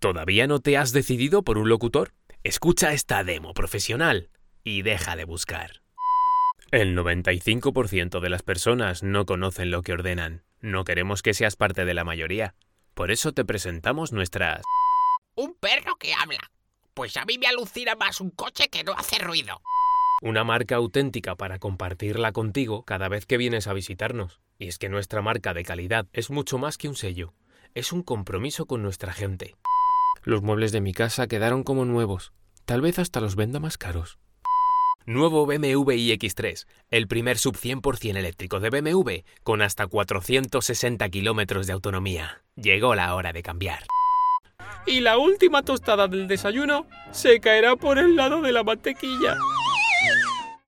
¿Todavía no te has decidido por un locutor? Escucha esta demo profesional y deja de buscar. El 95% de las personas no conocen lo que ordenan. No queremos que seas parte de la mayoría. Por eso te presentamos nuestras... Un perro que habla. Pues a mí me alucina más un coche que no hace ruido. Una marca auténtica para compartirla contigo cada vez que vienes a visitarnos. Y es que nuestra marca de calidad es mucho más que un sello. Es un compromiso con nuestra gente. Los muebles de mi casa quedaron como nuevos. Tal vez hasta los venda más caros. Nuevo BMW iX3, el primer sub 100% eléctrico de BMW con hasta 460 kilómetros de autonomía. Llegó la hora de cambiar. Y la última tostada del desayuno se caerá por el lado de la mantequilla.